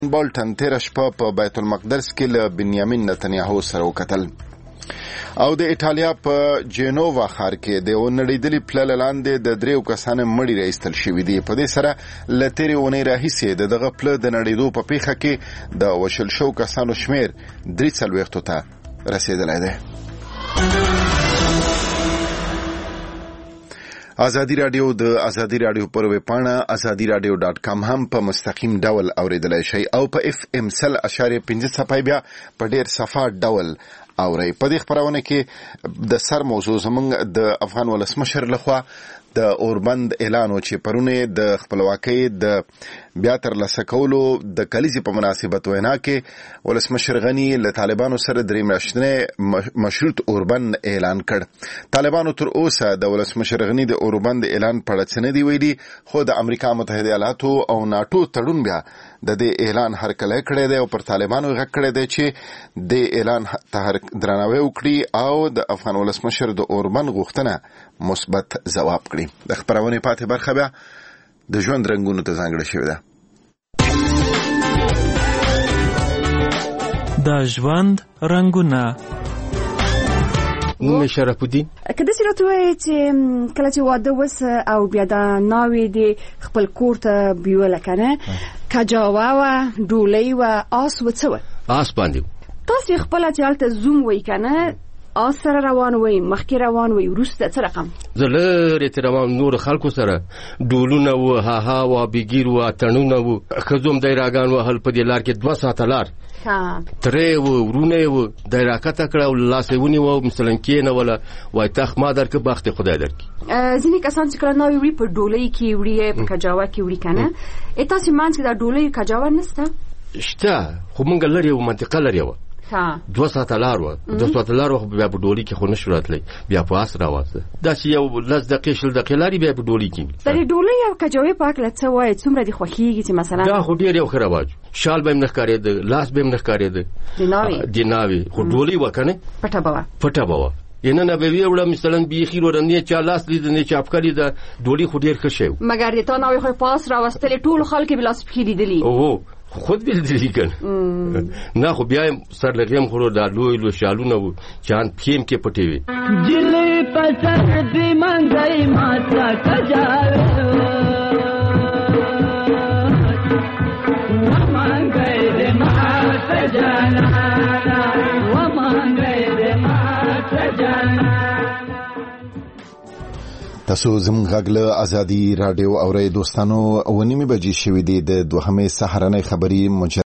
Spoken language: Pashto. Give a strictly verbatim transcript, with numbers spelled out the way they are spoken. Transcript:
بولټن تېره شپه په بیت المقدس کې له بنیامین نتنیاهو سره وکتل. او د ایټالیا په جنووا ښار کې د نړیدلې پله لاندې د دریو کسانو مړي راایستل شوي دي. په دې سره له تېرې اونۍ راهیسې د دغه پله د نړېدو په پیښه کې د وژل شوو کسانو شمېر درې څلوېښتو ته رسېدلی دی. ازادي راډیو د ازادي راډیو پر ویبپاڼه ازادي راډیو ډاټ کام هم په مستقیم ډول اوریدلای شئ او په اف ام سل اشاریه پنځه صفحې بیا په ډیر صفه ډول اورئ. په دې خبرونه کې د سر موضوع زمونږ د افغان ولسمشر لخوا د اوربند اعلان و چې پرونه د خپلواکۍ د بیا ترلاسه کولو د کلیزې په مناسبت وینا کې ولسمشر غني له طالبانو سره درې میاشتنی مشروط اوربند اعلان کړ. طالبانو تر اوسه د ولسمشر غني د اوربند اعلان په اړه څه نه دی ویلي، خو د امریکا متحده ایالاتو او ناټو تړون بیا د دې اعلان هرکلی کړی دی او پر طالبانو غږ کړی دی چې د اعلان ته درناوی وکړي او د افغان ولسمشر د اوربند غوښتنه مثبت ځواب کړي. د خبرونې پاتې برخه بیا د ژوند رنګونو ته ځانګړې شوې ده. د ژوند رنګونه نوم شرف الدین. که داسې راته وایې چې کله چې واده وسه او بیا د ناوې د خپل کور ته بیوله کنه کجاوه وه، ډولۍ وه، آس و، څه وه؟ آس باندې تاسې خپله چې هلته زوم وی کنه آس سره روان وی، مخکې روان وی، وروسته څه رقم؟ زه لرې ترې روان نور خلکو سره ډولونه وه، هاها وه، بګیر وه، تڼونه وه، ښځو هم دی راګان وهل. په دې لار کې دوه ساعته لار ترې وه، ورونه یې وه، دی راکته کړه او لاس یې ونیوه، مثلا کېنوله، وایي تخت ما درکړه، بخت یې خدای درکړي. ځینې کسان چې کله ناوې وړي په ډولۍ کې وړي، په کجاوه کې وړي که نه، تاسې منځ کې دا ډولۍ کجاوه نشته؟ شته، خو موږ لرې وه، منطقه لرې وه، دوه ساعته لار وه. دوه ساعته لار وه، بیا په ډولۍ کې خو نه شو راتلی، بیا په آس راوسته. داسې یو لس دقیقې شل دقیقې لارې بیا په ډولۍ کې. د دې ډولۍ او کجاوې په هکله څه وایې؟ څومره دې خوښېږي چې مثلا دا خو ډېر یو ښه رواج، شال به یې نه ښکارېده، لاس به یې نه ښکارېده د ناوې د ناوې، خو ډولۍ وه که نه، پټه به وه پټه به وه. یې نه به ویې وړه مثلا بیخي وره نه چا لاس لیده نه چا پښه لیده، ډولۍ خو ډېر ښه شی و. مګر د تا ناوې خو یې په آس راوستلې، ټولو خلکو یې لاس پښې لیدلي. اوهو خود بیلدلی کنه نه، خو بیا سر لغیم خورو دا لوی لوی شالونه و چاند پیم کې پټې وي. جلی پسند دی منځای ماتا کجاوه ومانګای دې ماته جانا ومانګای دې ماته جانا. تاسو زموږ غږ له ازادي راډیو اورئ دوستانو. ونیمې بجې شوې دي د دوهمې سهارنۍ خبري